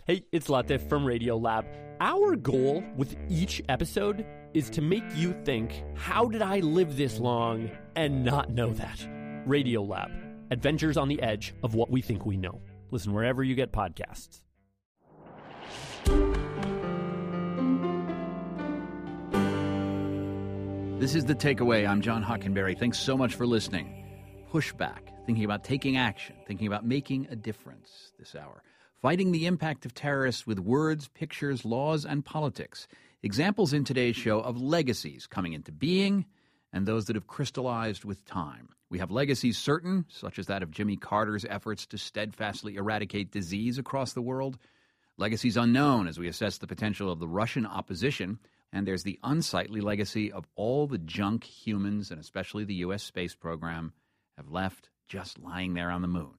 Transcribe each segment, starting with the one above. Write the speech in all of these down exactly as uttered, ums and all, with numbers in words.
Hey, it's Latif from Radiolab. Our goal with each episode is to make you think, how did I live this long and not know that? Radiolab, adventures on the edge of what we think we know. Listen wherever you get podcasts. This is The Takeaway. I'm John Hockenberry. Thanks so much for listening. Pushback, thinking about taking action, thinking about making a difference this hour. Fighting the impact of terrorists with words, pictures, laws, and politics. Examples in today's show of legacies coming into being and those that have crystallized with time. We have legacies certain, such as that of Jimmy Carter's efforts to steadfastly eradicate disease across the world. Legacies unknown as we assess the potential of the Russian opposition. And there's the unsightly legacy of all the junk humans, and especially the U S space program, have left just lying there on the moon.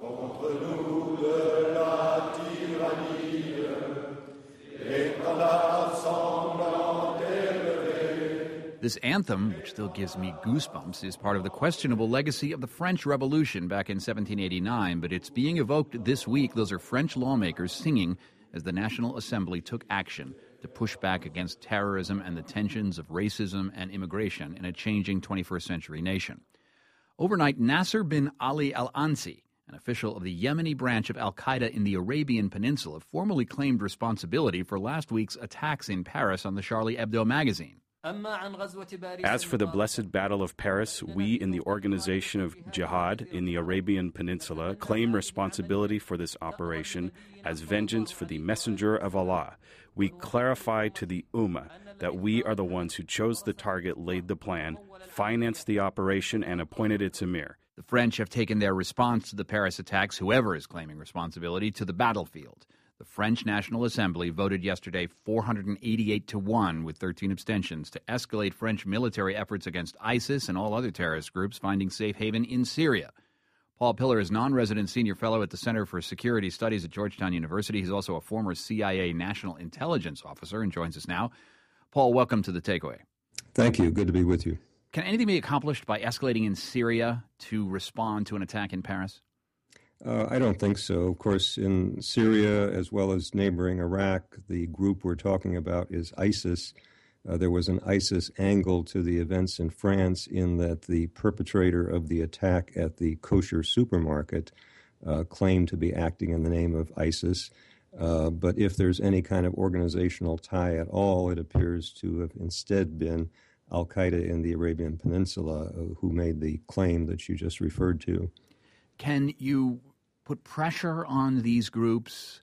This anthem, which still gives me goosebumps, is part of the questionable legacy of the French Revolution back in seventeen eighty-nine, but it's being evoked this week. Those are French lawmakers singing as the National Assembly took action to push back against terrorism and the tensions of racism and immigration in a changing twenty-first century nation. Overnight, Nasser bin Ali al-Ansi, an official of the Yemeni branch of al-Qaeda in the Arabian Peninsula, formally claimed responsibility for last week's attacks in Paris on the Charlie Hebdo magazine. As for the Blessed Battle of Paris, we in the Organization of Jihad in the Arabian Peninsula claim responsibility for this operation as vengeance for the Messenger of Allah. We clarify to the Ummah that we are the ones who chose the target, laid the plan, financed the operation, and appointed its emir. The French have taken their response to the Paris attacks, whoever is claiming responsibility, to the battlefield. The French National Assembly voted yesterday four hundred eighty-eight to one with thirteen abstentions to escalate French military efforts against ISIS and all other terrorist groups finding safe haven in Syria. Paul Pillar is non-resident senior fellow at the Center for Security Studies at Georgetown University. He's also a former C I A national intelligence officer and joins us now. Paul, welcome to The Takeaway. Thank you. Good to be with you. Can anything be accomplished by escalating in Syria to respond to an attack in Paris? Uh, I don't think so. Of course, in Syria, as well as neighboring Iraq, the group we're talking about is ISIS. Uh, there was an ISIS angle to the events in France in that the perpetrator of the attack at the kosher supermarket uh, claimed to be acting in the name of ISIS. Uh, but if there's any kind of organizational tie at all, it appears to have instead been al-Qaeda in the Arabian Peninsula uh, who made the claim that you just referred to. Can you put pressure on these groups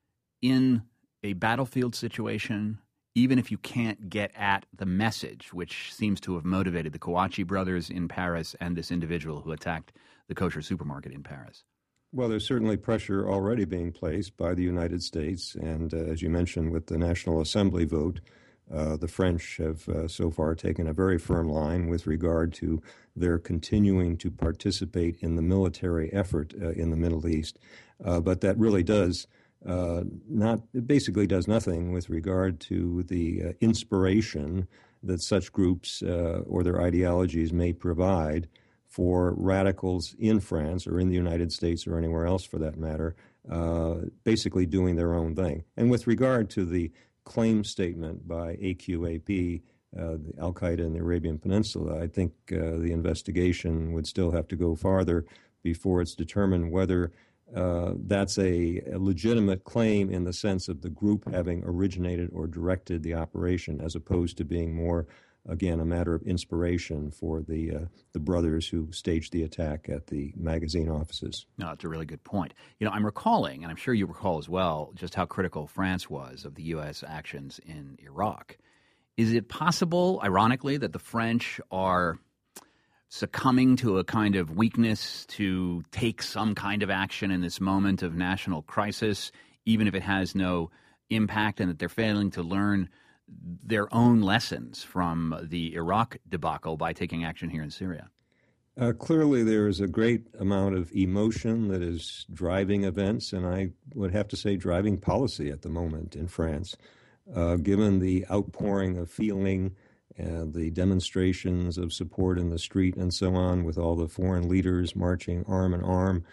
in a battlefield situation, even if you can't get at the message, which seems to have motivated the Kouachi brothers in Paris and this individual who attacked the kosher supermarket in Paris? Well, there's certainly pressure already being placed by the United States, and uh, as you mentioned, with the National Assembly vote, Uh, the French have uh, so far taken a very firm line with regard to their continuing to participate in the military effort uh, in the Middle East. Uh, but that really does uh, not, it basically does nothing with regard to the uh, inspiration that such groups uh, or their ideologies may provide for radicals in France or in the United States or anywhere else for that matter, uh, basically doing their own thing. And with regard to the claim statement by A Q A P, uh, the al-Qaeda in the Arabian Peninsula, I think uh, the investigation would still have to go farther before it's determined whether uh, that's a, a legitimate claim in the sense of the group having originated or directed the operation, as opposed to being more, again, a matter of inspiration for the uh, the brothers who staged the attack at the magazine offices. No, that's a really good point. You know, I'm recalling, and I'm sure you recall as well, just how critical France was of the U S actions in Iraq. Is it possible, ironically, that the French are succumbing to a kind of weakness to take some kind of action in this moment of national crisis, even if it has no impact, and that they're failing to learn their own lessons from the Iraq debacle by taking action here in Syria? Uh, clearly, there is a great amount of emotion that is driving events, and I would have to say driving policy at the moment in France. Uh, given the outpouring of feeling and the demonstrations of support in the street and so on, with all the foreign leaders marching arm in arm,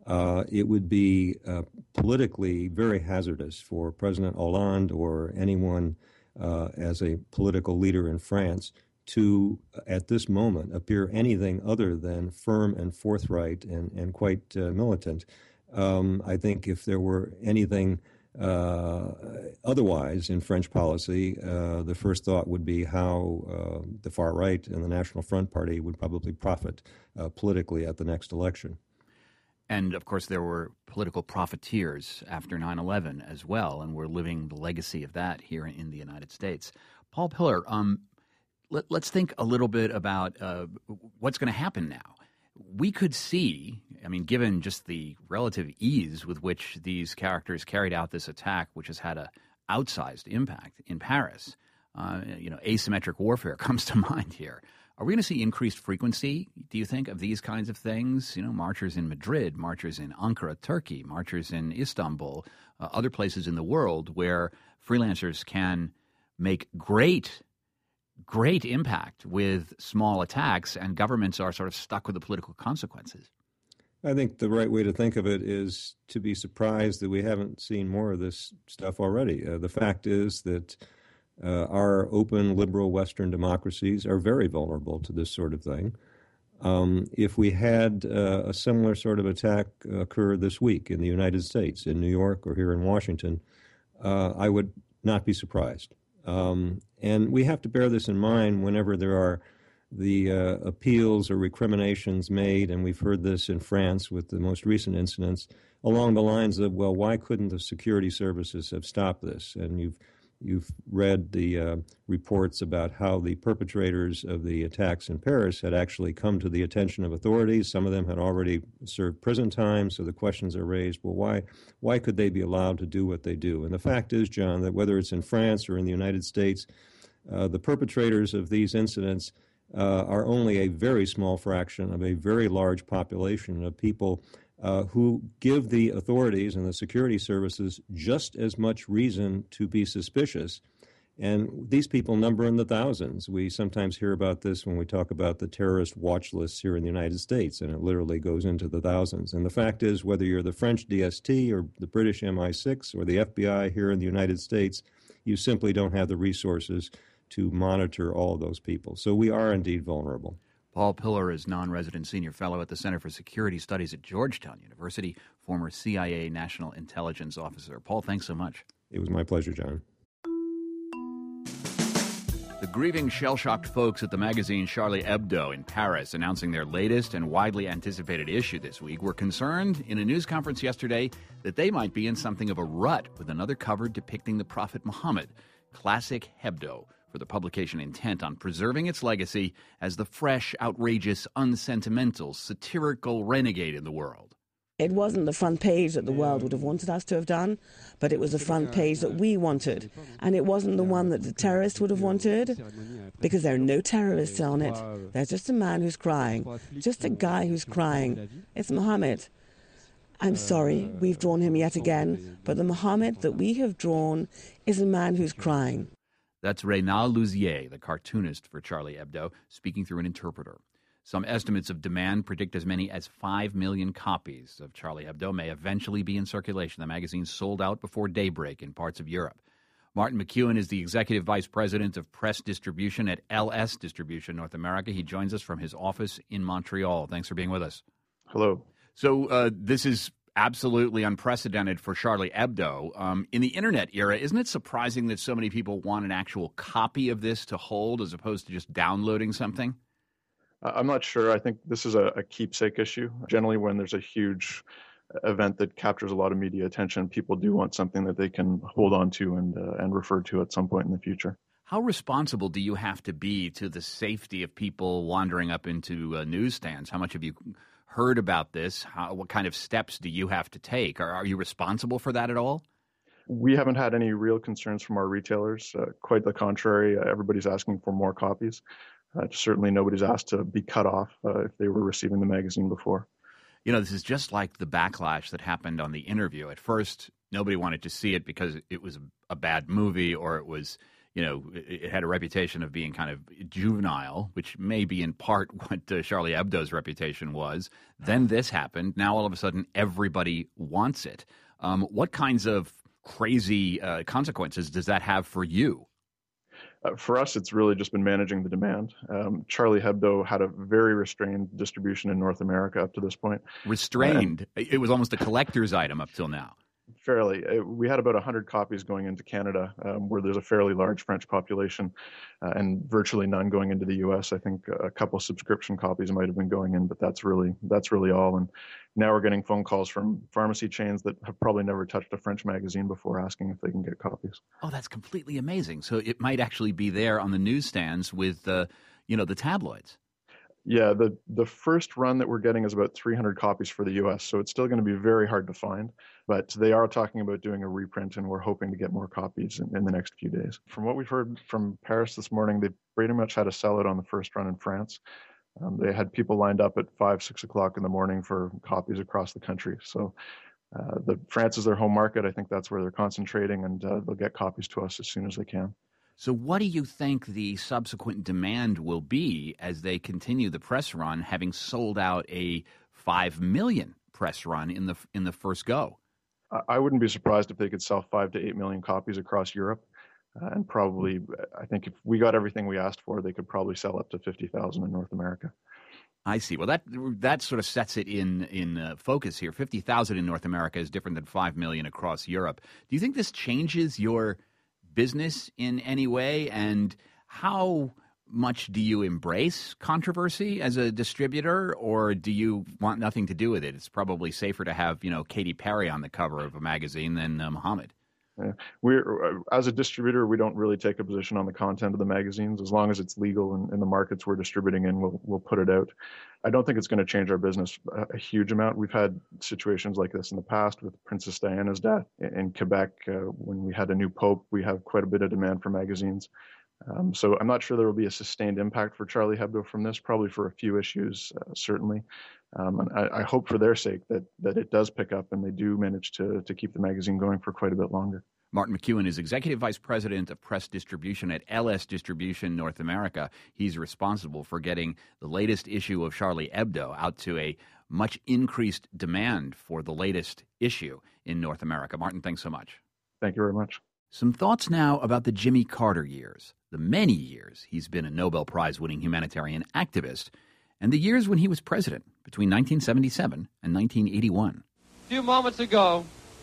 uh, it would be uh, politically very hazardous for President Hollande or anyone uh, as a political leader in France to, at this moment, appear anything other than firm and forthright and, and quite uh, militant. Um, I think if there were anything uh, otherwise in French policy, uh, the first thought would be how uh, the far right and the National Front Party would probably profit uh, politically at the next election. And, of course, there were political profiteers after nine eleven as well, and we're living the legacy of that here in the United States. Paul Pillar, um, let, let's think a little bit about uh, what's going to happen now. We could see, I mean, given just the relative ease with which these characters carried out this attack, which has had an outsized impact in Paris, uh, you know, asymmetric warfare comes to mind here. Are we going to see increased frequency, do you think, of these kinds of things? You know, marchers in Madrid, marchers in Ankara, Turkey, marchers in Istanbul, uh, other places in the world where freelancers can make great, great impact with small attacks, and governments are sort of stuck with the political consequences. I think the right way to think of it is to be surprised that we haven't seen more of this stuff already. Uh, the fact is that Uh, our open, liberal Western democracies are very vulnerable to this sort of thing. Um, if we had uh, a similar sort of attack occur this week in the United States, in New York or here in Washington, uh, I would not be surprised. Um, and we have to bear this in mind whenever there are the uh, appeals or recriminations made, and we've heard this in France with the most recent incidents, along the lines of, well, why couldn't the security services have stopped this? And you've You've read the uh, reports about how the perpetrators of the attacks in Paris had actually come to the attention of authorities. Some of them had already served prison time, so the questions are raised, well, why why could they be allowed to do what they do? And the fact is, John, that whether it's in France or in the United States, uh, the perpetrators of these incidents uh, are only a very small fraction of a very large population of people Uh, who give the authorities and the security services just as much reason to be suspicious. And these people number in the thousands. We sometimes hear about this when we talk about the terrorist watch lists here in the United States, and it literally goes into the thousands. And the fact is, whether you're the French D S T or the British M I six or the F B I here in the United States, you simply don't have the resources to monitor all of those people. So we are indeed vulnerable. Paul Pillar is non-resident senior fellow at the Center for Security Studies at Georgetown University, former C I A National Intelligence Officer. Paul, thanks so much. It was my pleasure, John. The grieving, shell-shocked folks at the magazine Charlie Hebdo in Paris, announcing their latest and widely anticipated issue this week, were concerned in a news conference yesterday that they might be in something of a rut with another cover depicting the Prophet Muhammad. Classic Hebdo, for the publication intent on preserving its legacy as the fresh, outrageous, unsentimental, satirical renegade in the world. It wasn't the front page that the world would have wanted us to have done, but it was the front page that we wanted. And it wasn't the one that the terrorists would have wanted, because there are no terrorists on it. There's just a man who's crying, just a guy who's crying. It's Muhammad. I'm sorry, we've drawn him yet again, but the Muhammad that we have drawn is a man who's crying. That's Reynal Louzier, the cartoonist for Charlie Hebdo, speaking through an interpreter. Some estimates of demand predict as many as five million copies of Charlie Hebdo may eventually be in circulation. The magazine sold out before daybreak in parts of Europe. Martin McEwen is the Executive Vice President of Press Distribution at L S Distribution North America. He joins us from his office in Montreal. Thanks for being with us. Hello. So uh, this is absolutely unprecedented for Charlie Hebdo. Um, in the Internet era, isn't it surprising that so many people want an actual copy of this to hold as opposed to just downloading something? I'm not sure. I think this is a, a keepsake issue. Generally, when there's a huge event that captures a lot of media attention, people do want something that they can hold on to and, uh, and refer to at some point in the future. How responsible do you have to be to the safety of people wandering up into uh, newsstands? How much have you heard about this? How, what kind of steps do you have to take? Are, are you responsible for that at all? We haven't had any real concerns from our retailers. Uh, quite the contrary. Uh, everybody's asking for more copies. Uh, certainly nobody's asked to be cut off uh, if they were receiving the magazine before. You know, this is just like the backlash that happened on The Interview. At first, nobody wanted to see it because it was a bad movie or it was, you know, it, it had a reputation of being kind of juvenile, which may be in part what uh, Charlie Hebdo's reputation was. Then this happened. Now all of a sudden everybody wants it. Um, what kinds of crazy uh, consequences does that have for you? Uh, for us, it's really just been managing the demand. Um, Charlie Hebdo had a very restrained distribution in North America up to this point. Restrained? Uh, it was almost a collector's item up till now. Fairly. It, we had about one hundred copies going into Canada, um, where there's a fairly large French population, uh, and virtually none going into the U S. I think a couple subscription copies might have been going in, but that's really that's really all. And now we're getting phone calls from pharmacy chains that have probably never touched a French magazine before, asking if they can get copies. Oh, that's completely amazing. So it might actually be there on the newsstands with, uh, you know, the tabloids. Yeah, the, the first run that we're getting is about three hundred copies for the U S, so it's still going to be very hard to find. But they are talking about doing a reprint, and we're hoping to get more copies in, in the next few days. From what we've heard from Paris this morning, they pretty much had a sellout on the first run in France. Um, they had people lined up at five, six o'clock in the morning for copies across the country. So uh, the France is their home market. I think that's where they're concentrating, and uh, they'll get copies to us as soon as they can. So what do you think the subsequent demand will be as they continue the press run, having sold out a five million press run in the in the first go? I wouldn't be surprised if they could sell five to eight million copies across Europe, uh, and probably, I think if we got everything we asked for, they could probably sell up to fifty thousand in North America. I see. Well, that that sort of sets it in in uh, focus here. fifty thousand in North America is different than five million across Europe. Do you think this changes your business in any way, and how much do you embrace controversy as a distributor, or do you want nothing to do with it? It's probably safer to have, you know, Katy Perry on the cover of a magazine than uh, Muhammad. Yeah. We're, as a distributor, we don't really take a position on the content of the magazines. As long as it's legal in, in the markets we're distributing in, we'll we'll put it out. I don't think it's going to change our business a, a huge amount. We've had situations like this in the past with Princess Diana's death in, in Quebec. Uh, when we had a new pope, we have quite a bit of demand for magazines. Um, so I'm not sure there will be a sustained impact for Charlie Hebdo from this, probably for a few issues, uh, certainly. Um, and I, I hope for their sake that that it does pick up and they do manage to to keep the magazine going for quite a bit longer. Martin McEwen is Executive Vice President of Press Distribution at L S Distribution North America. He's responsible for getting the latest issue of Charlie Hebdo out to a much increased demand for the latest issue in North America. Martin, thanks so much. Thank you very much. Some thoughts now about the Jimmy Carter years, the many years he's been a Nobel Prize-winning humanitarian activist, and the years when he was president, between nineteen seventy-seven and nineteen eighty-one. A few moments ago,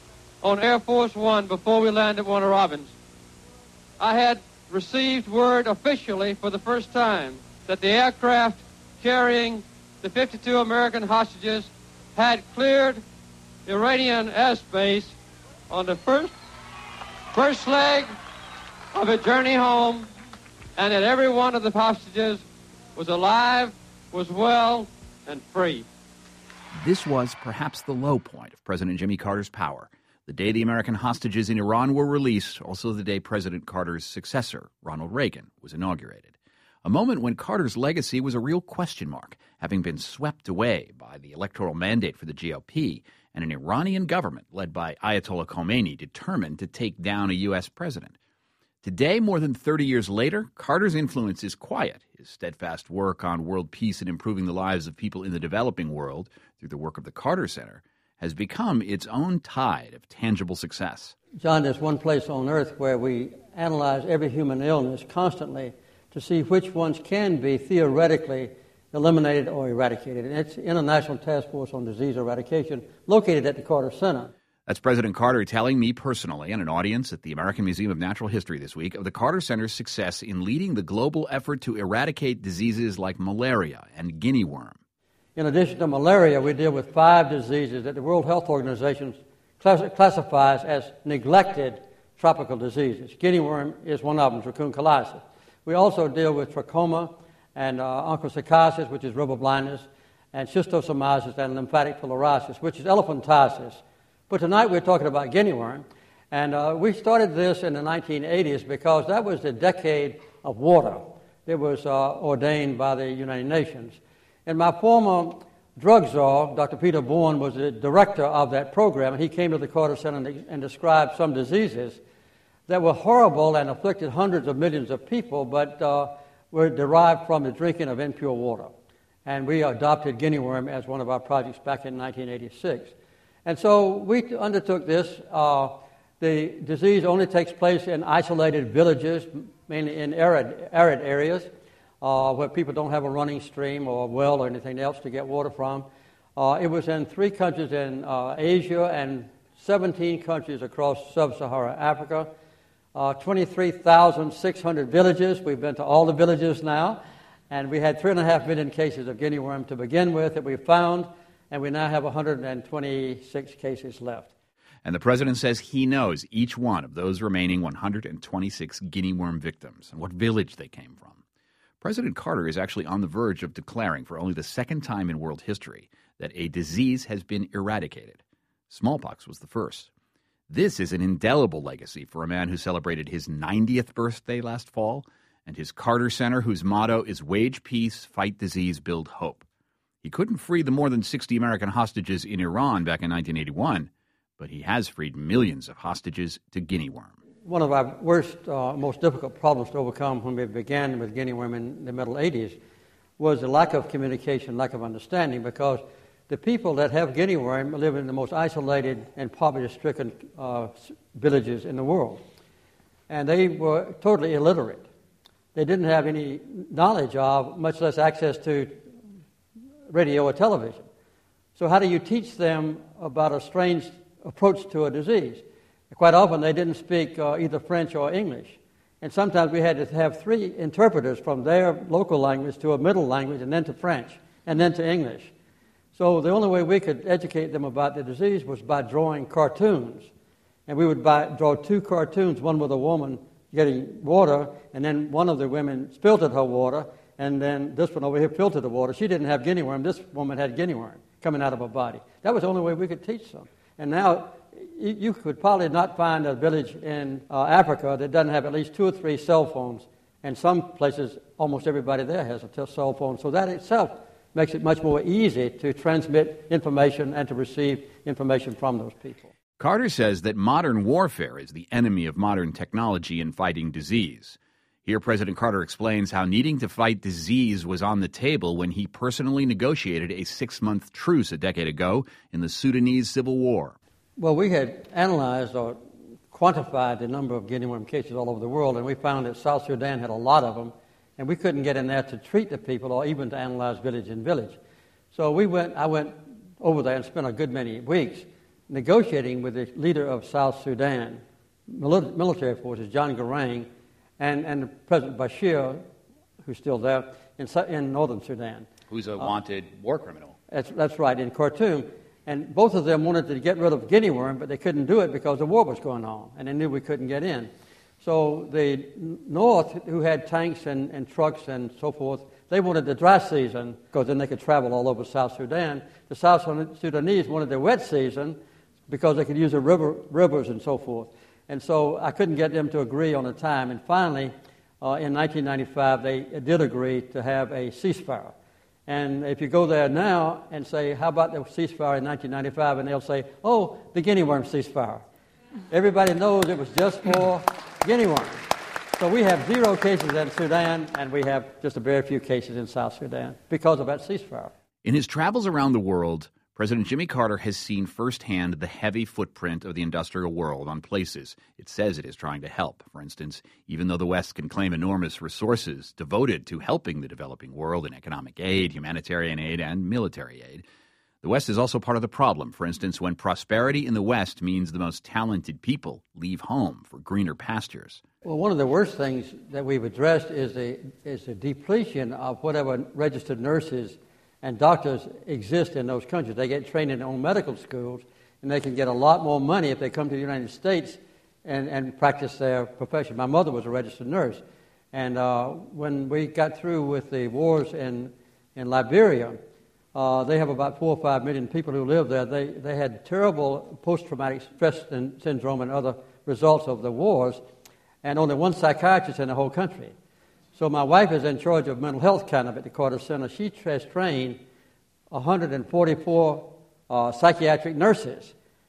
on Air Force One, before we landed at Warner Robins, I had received word officially for the first time that the aircraft carrying the fifty-two American hostages had cleared Iranian airspace on the first first leg of a journey home, and that every one of the hostages was alive, was well, and free. This was perhaps the low point of President Jimmy Carter's power. The day the American hostages in Iran were released, also the day President Carter's successor, Ronald Reagan, was inaugurated. A moment when Carter's legacy was a real question mark, having been swept away by the electoral mandate for the G O P and an Iranian government led by Ayatollah Khomeini determined to take down a U S president. Today, more than thirty years later, Carter's influence is quiet. His steadfast work on world peace and improving the lives of people in the developing world through the work of the Carter Center has become its own tide of tangible success. John, there's one place on earth where we analyze every human illness constantly to see which ones can be theoretically eliminated or eradicated. And it's International Task Force on Disease Eradication, located at the Carter Center. That's President Carter telling me personally and an audience at the American Museum of Natural History this week of the Carter Center's success in leading the global effort to eradicate diseases like malaria and guinea worm. In addition to malaria, we deal with five diseases that the World Health Organization class- classifies as neglected tropical diseases. Guinea worm is one of them, dracunculiasis. We also deal with trachoma and uh, onchocerciasis, which is rubber blindness, and schistosomiasis and lymphatic filariasis, which is elephantiasis. But tonight we're talking about guinea worm, and uh, we started this in the nineteen eighties because that was the decade of water. It was uh, ordained by the United Nations. And my former drug czar, Doctor Peter Bourne, was the director of that program, and he came to the Carter Center and, and described some diseases that were horrible and afflicted hundreds of millions of people, but uh, were derived from the drinking of impure water. And we adopted guinea worm as one of our projects back in nineteen eighty-six. And so we undertook this. Uh, the disease only takes place in isolated villages, mainly in arid, arid areas, uh, where people don't have a running stream or a well or anything else to get water from. Uh, it was in three countries in uh, Asia and seventeen countries across sub-Saharan Africa. Uh, twenty-three thousand six hundred villages. We've been to all the villages now. And we had three and a half million cases of guinea worm to begin with that we found, and we now have one hundred twenty-six cases left. And the president says he knows each one of those remaining one hundred twenty-six guinea worm victims and what village they came from. President Carter is actually on the verge of declaring for only the second time in world history that a disease has been eradicated. Smallpox was the first. This is an indelible legacy for a man who celebrated his ninetieth birthday last fall, and his Carter Center, whose motto is Wage Peace, Fight Disease, Build Hope. He couldn't free the more than sixty American hostages in Iran back in nineteen eighty-one, but he has freed millions of hostages to guinea worm. One of our worst, uh, most difficult problems to overcome when we began with guinea worm in the middle eighties was the lack of communication, lack of understanding, because the people that have guinea worm live in the most isolated and poverty-stricken uh, villages in the world. And they were totally illiterate. They didn't have any knowledge of, much less access to radio or television. So how do you teach them about a strange approach to a disease? Quite often they didn't speak uh, either French or English. And sometimes we had to have three interpreters from their local language to a middle language and then to French and then to English. So the only way we could educate them about the disease was by drawing cartoons. And we would buy, draw two cartoons, one with a woman getting water, and then one of the women filtered her water, and then this one over here filtered the water. She didn't have guinea worm. This woman had guinea worm coming out of her body. That was the only way we could teach them. And now you could probably not find a village in uh, Africa that doesn't have at least two or three cell phones, and some places almost everybody there has a t- cell phone. So that itself makes it much more easy to transmit information and to receive information from those people. Carter says that modern warfare is the enemy of modern technology in fighting disease. Here, President Carter explains how needing to fight disease was on the table when he personally negotiated a six-month truce a decade ago in the Sudanese Civil War. Well, we had analyzed or quantified the number of guinea worm cases all over the world, and we found that South Sudan had a lot of them, and we couldn't get in there to treat the people or even to analyze village in village. So we went. I went over there and spent a good many weeks negotiating with the leader of South Sudan, military forces, John Garang, and, and President Bashir, who's still there, in, in northern Sudan. Who's a wanted uh, war criminal. That's, that's right, in Khartoum. And both of them wanted to get rid of guinea worm, but they couldn't do it because the war was going on, and they knew we couldn't get in. So the North, who had tanks and, and trucks and so forth, they wanted the dry season because then they could travel all over South Sudan. The South Sudanese wanted the wet season because they could use the river, rivers and so forth. And so I couldn't get them to agree on a time. And finally, uh, in nineteen ninety-five, they did agree to have a ceasefire. And if you go there now and say, how about the ceasefire in nineteen ninety-five, and they'll say, oh, the guinea worm ceasefire. Everybody knows it was just for guinea worm. So we have zero cases in Sudan, and we have just a very few cases in South Sudan because of that ceasefire. In his travels around the world, President Jimmy Carter has seen firsthand the heavy footprint of the industrial world on places it says it is trying to help. For instance, even though the West can claim enormous resources devoted to helping the developing world in economic aid, humanitarian aid, and military aid, the West is also part of the problem. For instance, when prosperity in the West means the most talented people leave home for greener pastures. Well, one of the worst things that we've addressed is the, is the depletion of whatever registered nurses and doctors exist in those countries. They get trained in their own medical schools, and they can get a lot more money if they come to the United States and, and practice their profession. My mother was a registered nurse, and uh, when we got through with the wars in, in Liberia, uh, they have about four or five million people who live there. They, they had terrible post-traumatic stress syndrome and other results of the wars, and only one psychiatrist in the whole country. So my wife is in charge of mental health kind of at the Carter Center. She has trained one hundred forty-four uh, psychiatric nurses.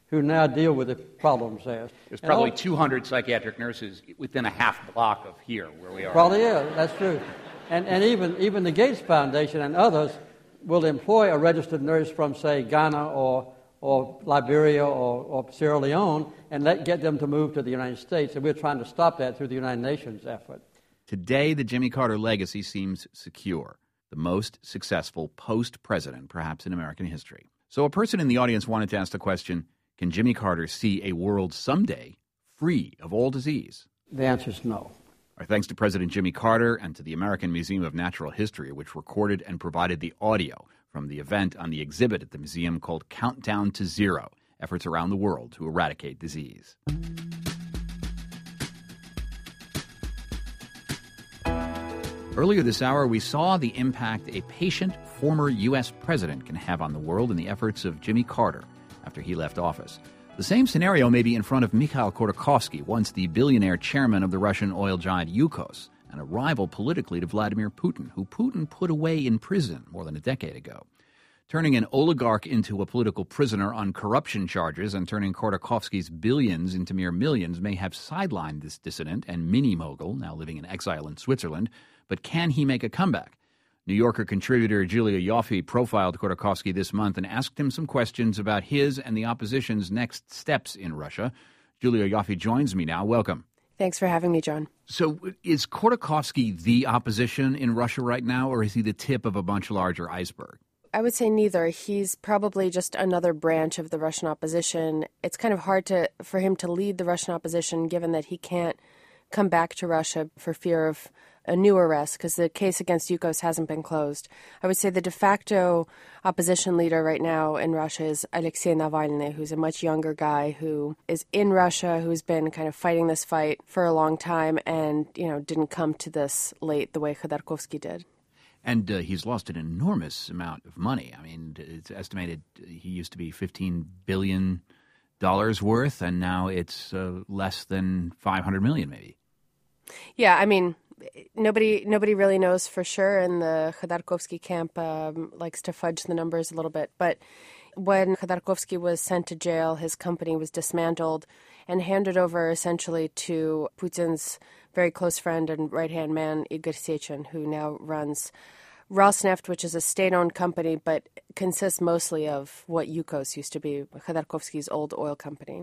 who now deal with the problems there. There's probably all, two hundred psychiatric nurses within a half block of here where we are. Probably is, that's true. And and even, even the Gates Foundation and others will employ a registered nurse from, say, Ghana or or Liberia or, or Sierra Leone and let get them to move to the United States. And we're trying to stop that through the United Nations effort. Today, the Jimmy Carter legacy seems secure. The most successful post-president, perhaps in American history. So a person in the audience wanted to ask the question, can Jimmy Carter see a world someday free of all disease? The answer is no. Our thanks to President Jimmy Carter and to the American Museum of Natural History, which recorded and provided the audio from the event on the exhibit at the museum called Countdown to Zero, efforts around the world to eradicate disease. Earlier this hour, we saw the impact a patient former U S president can have on the world in the efforts of Jimmy Carter after he left office. The same scenario may be in front of Mikhail Khodorkovsky, once the billionaire chairman of the Russian oil giant Yukos, and a rival politically to Vladimir Putin, who Putin put away in prison more than a decade ago. Turning an oligarch into a political prisoner on corruption charges and turning Khodorkovsky's billions into mere millions may have sidelined this dissident and mini-mogul, now living in exile in Switzerland. But can he make a comeback? New Yorker contributor Julia Ioffe profiled Khodorkovsky this month and asked him some questions about his and the opposition's next steps in Russia. Julia Ioffe joins me now. Welcome. Thanks for having me, John. So is Khodorkovsky the opposition in Russia right now, or is he the tip of a much larger iceberg? I would say neither. He's probably just another branch of the Russian opposition. It's kind of hard to for him to lead the Russian opposition, given that he can't come back to Russia for fear of a new arrest, because the case against Yukos hasn't been closed. I would say the de facto opposition leader right now in Russia is Alexei Navalny, who's a much younger guy who is in Russia, who's been kind of fighting this fight for a long time and, you know, didn't come to this late the way Khodorkovsky did. And uh, he's lost an enormous amount of money. I mean, it's estimated he used to be fifteen billion dollars worth, and now it's uh, less than five hundred million dollars maybe. Yeah, I mean, nobody nobody really knows for sure, and the Khodorkovsky camp um, likes to fudge the numbers a little bit. But when Khodorkovsky was sent to jail, his company was dismantled and handed over essentially to Putin's very close friend and right-hand man, Igor Sechin, who now runs Rosneft, which is a state-owned company, but consists mostly of what Yukos used to be, Khodorkovsky's old oil company.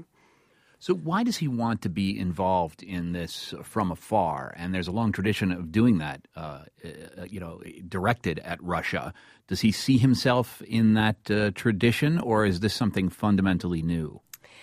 So why does he want to be involved in this from afar? And there's a long tradition of doing that, uh, you know, directed at Russia. Does he see himself in that uh, tradition, or is this something fundamentally new?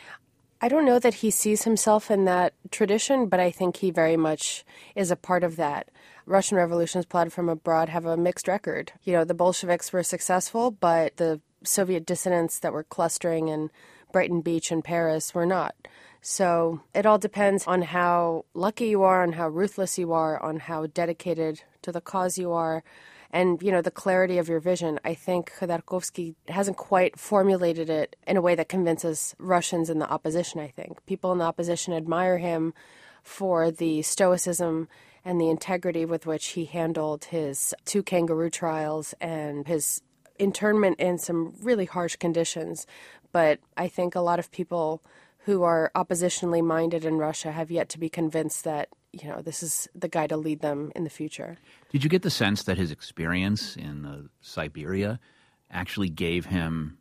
I don't know that he sees himself in that tradition, but I think he very much is a part of that. Russian revolutions plotted from abroad have a mixed record. You know, the Bolsheviks were successful, but the Soviet dissidents that were clustering in Brighton Beach and Paris were not. So it all depends on how lucky you are, on how ruthless you are, on how dedicated to the cause you are, and, you know, the clarity of your vision. I think Khodorkovsky hasn't quite formulated it in a way that convinces Russians in the opposition, I think. People in the opposition admire him for the stoicism and the integrity with which he handled his two kangaroo trials and his internment in some really harsh conditions. But I think a lot of people who are oppositionally minded in Russia have yet to be convinced that, you know, this is the guy to lead them in the future. Did you get the sense that his experience in uh, Siberia actually gave him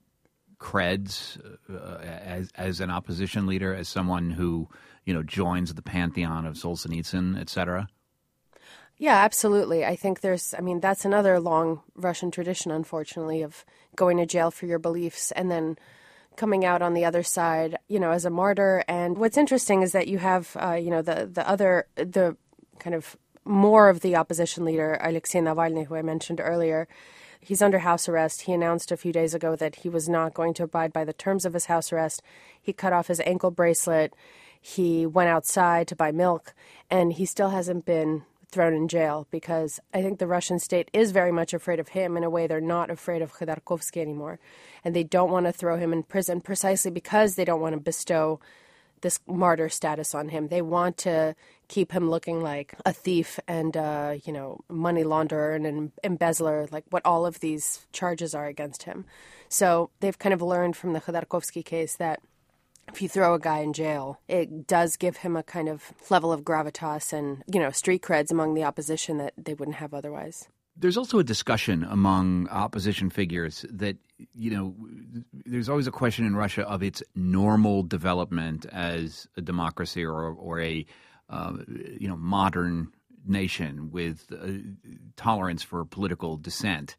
creds uh, as as an opposition leader, as someone who, you know, joins the pantheon of Solzhenitsyn, et cetera? Yeah, absolutely. I think there's, I mean, that's another long Russian tradition, unfortunately, of going to jail for your beliefs and then coming out on the other side, you know, as a martyr. And what's interesting is that you have, uh, you know, the, the other, the kind of more of the opposition leader, Alexei Navalny, who I mentioned earlier. He's under house arrest. He announced a few days ago that he was not going to abide by the terms of his house arrest. He cut off his ankle bracelet. He went outside to buy milk, and he still hasn't been thrown in jail, because I think the Russian state is very much afraid of him in a way they're not afraid of Khodorkovsky anymore. And they don't want to throw him in prison precisely because they don't want to bestow this martyr status on him. They want to keep him looking like a thief and, uh, you know, money launderer and an embezzler, like what all of these charges are against him. So they've kind of learned from the Khodorkovsky case that if you throw a guy in jail, it does give him a kind of level of gravitas and, you know, street creds among the opposition that they wouldn't have otherwise. There's also a discussion among opposition figures that, you know, there's always a question in Russia of its normal development as a democracy or, or a, uh, you know, modern nation with uh, tolerance for political dissent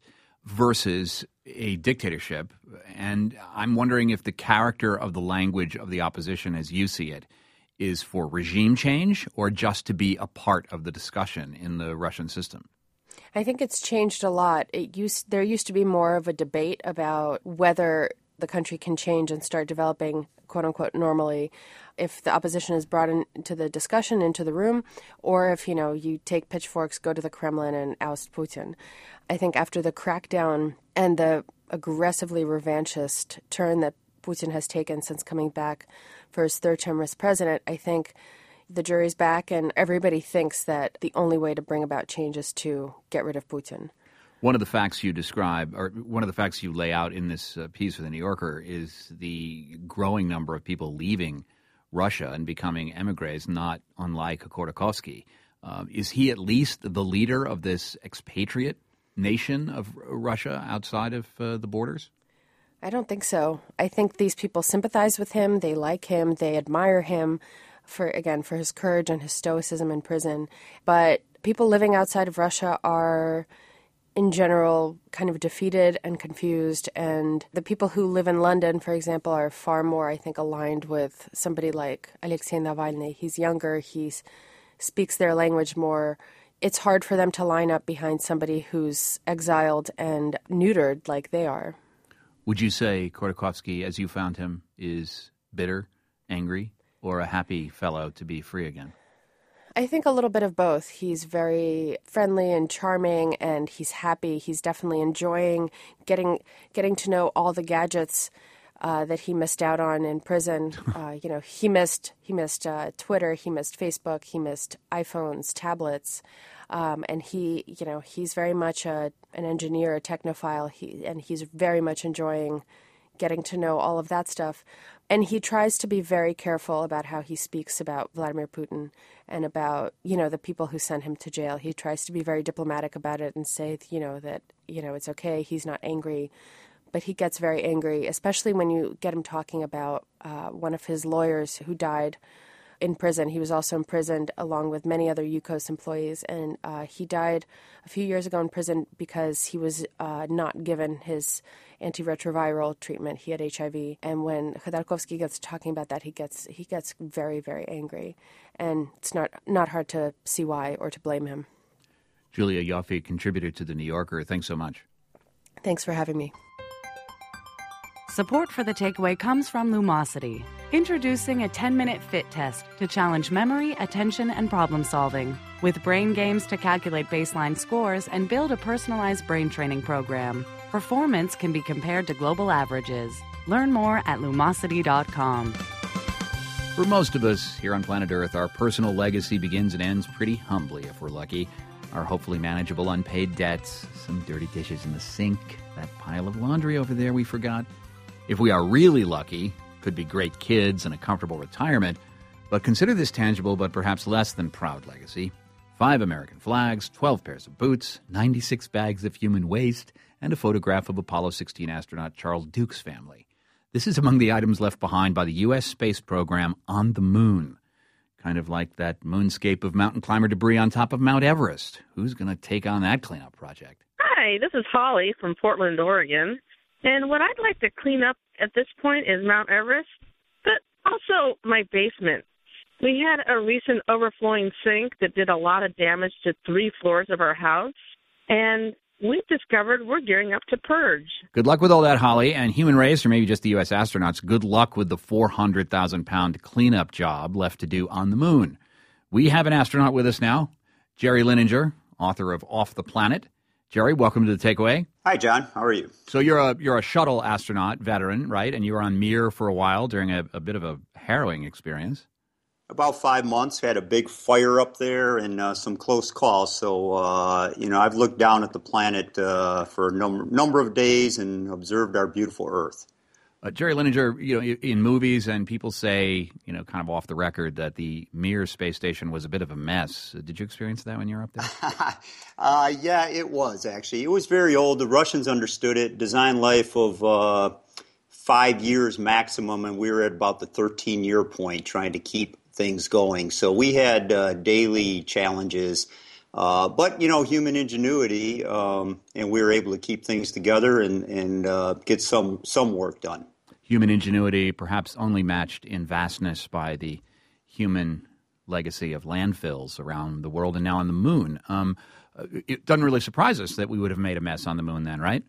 versus a dictatorship. And I'm wondering if the character of the language of the opposition as you see it is for regime change or just to be a part of the discussion in the Russian system. I think it's changed a lot. It used there used to be more of a debate about whether the country can change and start developing, quote unquote, normally if the opposition is brought into the discussion, into the room, or if, you know, you take pitchforks, go to the Kremlin and oust Putin. I think after the crackdown and the aggressively revanchist turn that Putin has taken since coming back for his third term as president, I think the jury's back and everybody thinks that the only way to bring about change is to get rid of Putin. One of the facts you describe, or one of the facts you lay out in this uh, piece for The New Yorker, is the growing number of people leaving Russia and becoming emigres, not unlike Khodorkovsky. Uh, is he at least the leader of this expatriate nation of Russia outside of uh, the borders? I don't think so. I think these people sympathize with him. They like him. They admire him for, again, for his courage and his stoicism in prison. But people living outside of Russia are, in general, kind of defeated and confused. And the people who live in London, for example, are far more, I think, aligned with somebody like Alexei Navalny. He's younger. He speaks their language more. It's hard for them to line up behind somebody who's exiled and neutered like they are. Would you say Khodorkovsky, as you found him, is bitter, angry, or a happy fellow to be free again? I think a little bit of both. He's very friendly and charming, and he's happy. He's definitely enjoying getting getting to know all the gadgets uh, that he missed out on in prison. Uh, you know, he missed he missed uh, Twitter, he missed Facebook, he missed iPhones, tablets, um, and he, you know, he's very much a, an engineer, a technophile. He and he's very much enjoying getting to know all of that stuff. And he tries to be very careful about how he speaks about Vladimir Putin and about, you know, the people who sent him to jail. He tries to be very diplomatic about it and say, you know, that, you know, it's okay. He's not angry. But he gets very angry, especially when you get him talking about uh, one of his lawyers who died in prison. He was also imprisoned along with many other Yukos employees. And uh, he died a few years ago in prison because he was uh, not given his antiretroviral treatment. He had H I V. And when Khodorkovsky gets talking about that, he gets he gets very, very angry. And it's not, not hard to see why or to blame him. Julia Ioffe, contributor to The New Yorker, thanks so much. Thanks for having me. Support for The Takeaway comes from Lumosity, introducing a ten-minute fit test to challenge memory, attention, and problem-solving. With brain games to calculate baseline scores and build a personalized brain training program, performance can be compared to global averages. Learn more at lumosity dot com. For most of us here on planet Earth, our personal legacy begins and ends pretty humbly if we're lucky. Our hopefully manageable unpaid debts, some dirty dishes in the sink, that pile of laundry over there we forgot. If we are really lucky, could be great kids and a comfortable retirement, but consider this tangible but perhaps less than proud legacy. Five American flags, twelve pairs of boots, ninety-six bags of human waste, and a photograph of Apollo sixteen astronaut Charles Duke's family. This is among the items left behind by the U S space program on the moon. Kind of like that moonscape of mountain climber debris on top of Mount Everest. Who's going to take on that cleanup project? Hi, this is Holly from Portland, Oregon. And what I'd like to clean up at this point is Mount Everest, but also my basement. We had a recent overflowing sink that did a lot of damage to three floors of our house, and we've discovered we're gearing up to purge. Good luck with all that, Holly. And human race, or maybe just the U S astronauts, good luck with the four hundred thousand pound cleanup job left to do on the moon. We have an astronaut with us now, Jerry Lininger, author of Off the Planet. Jerry, welcome to The Takeaway. Hi, John. How are you? So you're a you're a shuttle astronaut veteran, right? And you were on Mir for a while during a, a bit of a harrowing experience. About five months. Had a big fire up there and uh, some close calls. So, uh, you know, I've looked down at the planet uh, for a num- number of days and observed our beautiful Earth. Uh, Jerry Lininger, you know, in movies and people say, you know, kind of off the record that the Mir space station was a bit of a mess. Did you experience that when you were up there? uh, yeah, it was actually. It was very old. The Russians understood it. Design life of uh, five years maximum, and we were at about the thirteen-year point trying to keep things going. So we had uh, daily challenges. Uh, but, you know, human ingenuity, um, and we were able to keep things together and, and uh, get some, some work done. Human ingenuity, perhaps only matched in vastness by the human legacy of landfills around the world and now on the moon. Um, it doesn't really surprise us that we would have made a mess on the moon then, right?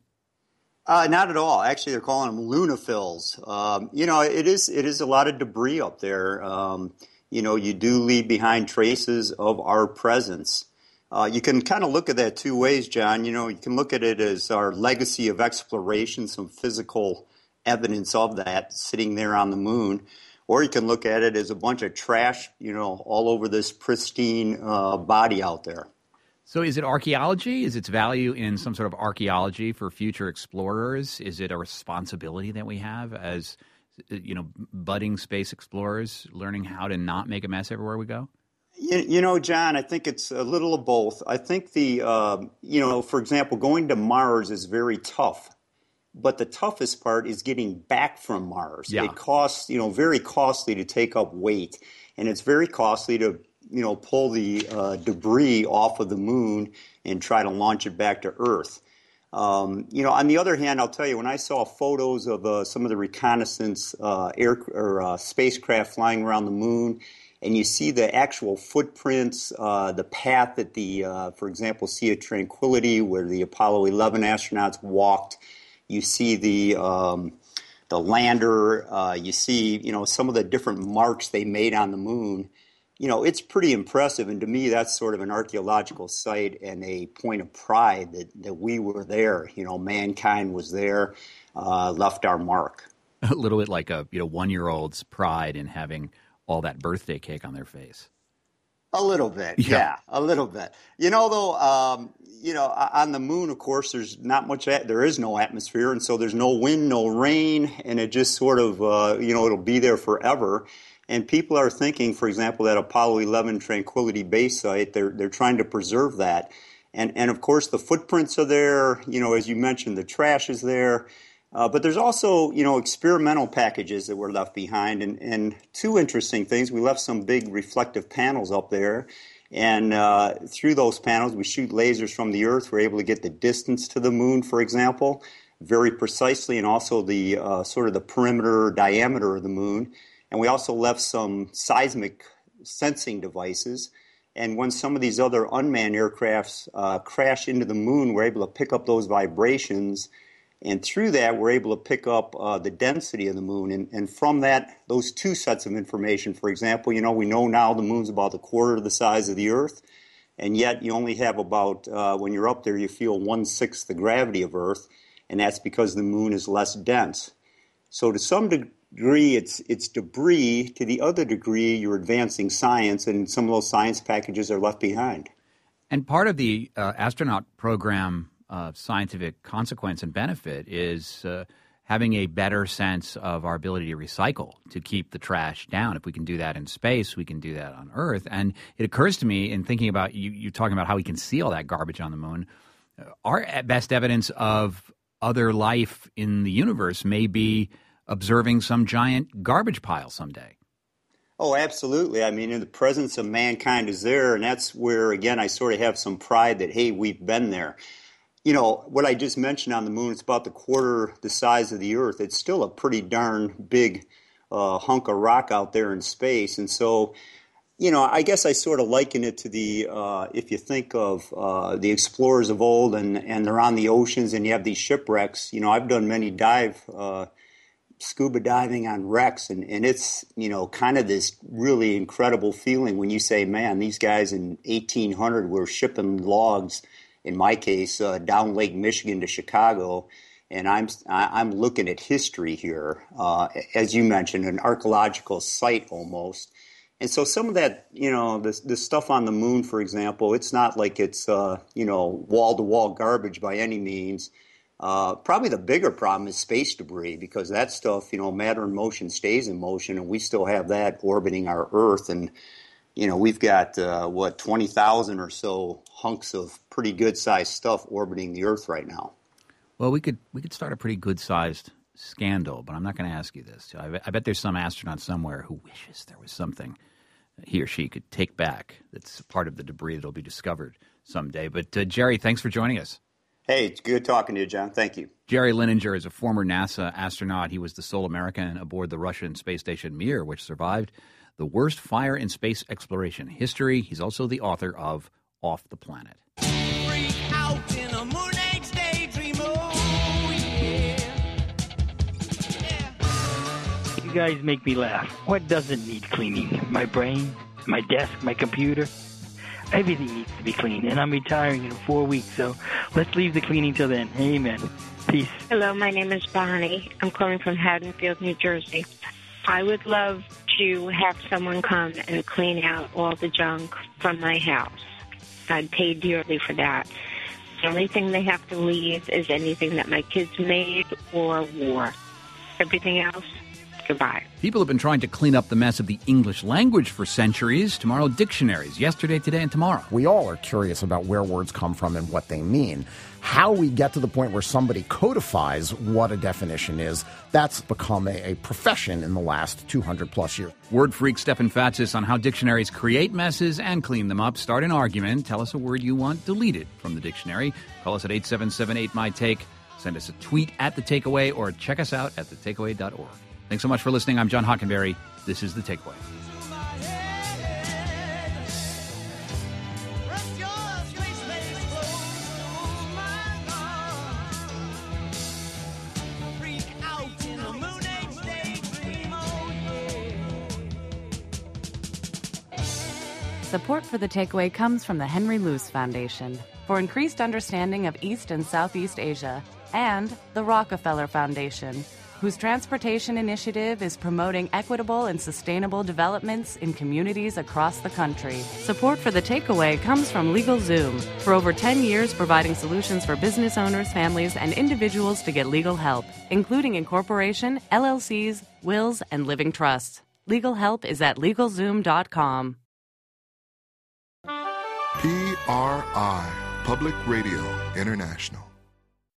Uh, not at all. Actually, they're calling them lunafills. Um, you know, it is it is a lot of debris up there. Um, you know, you do leave behind traces of our presence. Uh, you can kind of look at that two ways, John. You know, you can look at it as our legacy of exploration, some physical evidence of that sitting there on the moon, or you can look at it as a bunch of trash, you know, all over this pristine uh, body out there. So is it archaeology? Is its value in some sort of archaeology for future explorers? Is it a responsibility that we have as, you know, budding space explorers, learning how to not make a mess everywhere we go? You, you know, John, I think it's a little of both. I think the, uh, you know, for example, going to Mars is very tough. But the toughest part is getting back from Mars. Yeah. It costs, you know, very costly to take up weight. And it's very costly to, you know, pull the uh, debris off of the moon and try to launch it back to Earth. Um, you know, on the other hand, I'll tell you, when I saw photos of uh, some of the reconnaissance uh, air or uh, spacecraft flying around the moon, and you see the actual footprints, uh, the path that the, uh, for example, Sea of Tranquility, where the Apollo eleven astronauts walked. You see the um, the lander. Uh, you see, you know, some of the different marks they made on the moon. You know, it's pretty impressive, and to me, that's sort of an archaeological site and a point of pride that, that we were there. You know, mankind was there, uh, left our mark. A little bit like a you know one-year-old's pride in having all that birthday cake on their face. A little bit, yeah, yeah a little bit. You know, though, um, you know, on the moon, of course, there's not much. There is no atmosphere, and so there's no wind, no rain, and it just sort of, uh, you know, it'll be there forever. And people are thinking, for example, that Apollo eleven Tranquility Base site, they're they're trying to preserve that, and and of course the footprints are there. You know, as you mentioned, the trash is there. Uh, but there's also, you know, experimental packages that were left behind, and, and two interesting things. We left some big reflective panels up there, and uh, through those panels, we shoot lasers from the Earth. We're able to get the distance to the moon, for example, very precisely, and also the uh, sort of the perimeter diameter of the moon. And we also left some seismic sensing devices. And when some of these other unmanned aircrafts uh, crash into the moon, we're able to pick up those vibrations. And through that, we're able to pick up uh, the density of the moon. And, and from that, those two sets of information, for example, you know, we know now the moon's about a quarter of the size of the Earth. And yet you only have about, uh, when you're up there, you feel one-sixth the gravity of Earth. And that's because the moon is less dense. So to some degree, it's, it's debris. To the other degree, you're advancing science. And some of those science packages are left behind. And part of the uh, astronaut program Uh, scientific consequence and benefit is uh, having a better sense of our ability to recycle, to keep the trash down. If we can do that in space, we can do that on Earth. And it occurs to me in thinking about you, you talking about how we can see all that garbage on the moon, uh, our best evidence of other life in the universe may be observing some giant garbage pile someday. Oh, absolutely. I mean, the presence of mankind is there, and that's where, again, I sort of have some pride that, hey, we've been there. You know, what I just mentioned on the moon, it's about the quarter the size of the Earth. It's still a pretty darn big uh, hunk of rock out there in space. And so, you know, I guess I sort of liken it to the, uh, if you think of uh, the explorers of old and, and they're on the oceans and you have these shipwrecks. You know, I've done many dive, uh, scuba diving on wrecks, and, and it's, you know, kind of this really incredible feeling when you say, man, these guys in eighteen hundred were shipping logs, in my case, uh, down Lake Michigan to Chicago, and I'm I'm looking at history here, uh, as you mentioned, an archaeological site almost. And so some of that, you know, the the stuff on the moon, for example, it's not like it's uh, you know wall to wall garbage by any means. Uh, probably the bigger problem is space debris, because that stuff, you know, matter in motion stays in motion, and we still have that orbiting our Earth. And, you know, we've got, uh, what, twenty thousand or so hunks of pretty good-sized stuff orbiting the Earth right now. Well, we could we could start a pretty good-sized scandal, but I'm not going to ask you this. I bet, I bet there's some astronaut somewhere who wishes there was something he or she could take back that's part of the debris that will be discovered someday. But, uh, Jerry, thanks for joining us. Hey, it's good talking to you, John. Thank you. Jerry Lininger is a former NASA astronaut. He was the sole American aboard the Russian space station Mir, which survived the worst fire in space exploration history. He's also the author of Off the Planet. Freak out in a moon age daydream, oh, yeah. Yeah. You guys make me laugh. What doesn't need cleaning? My brain, my desk, my computer. Everything needs to be clean, and I'm retiring in four weeks, so let's leave the cleaning till then. Amen. Peace. Hello, my name is Bonnie. I'm calling from Haddonfield, New Jersey. I would love to have someone come and clean out all the junk from my house. I'd pay dearly for that. The only thing they have to leave is anything that my kids made or wore. Everything else, goodbye. People have been trying to clean up the mess of the English language for centuries. Tomorrow, dictionaries. Yesterday, today, and tomorrow. We all are curious about where words come from and what they mean. How we get to the point where somebody codifies what a definition is, that's become a, a profession in the last two hundred plus years. Word freak Stefan Fatsis on how dictionaries create messes and clean them up. Start an argument. Tell us a word you want deleted from the dictionary. Call us at eight seven seven eight, M Y Take. Send us a tweet at The Takeaway or check us out at the takeaway dot org. Thanks so much for listening. I'm John Hockenberry. This is The Takeaway. Support for The Takeaway comes from the Henry Luce Foundation for increased understanding of East and Southeast Asia, and the Rockefeller Foundation, whose transportation initiative is promoting equitable and sustainable developments in communities across the country. Support for The Takeaway comes from LegalZoom, for over ten years providing solutions for business owners, families, and individuals to get legal help, including incorporation, L L Cs, wills, and living trusts. Legal help is at legal zoom dot com. P R I, Public Radio International.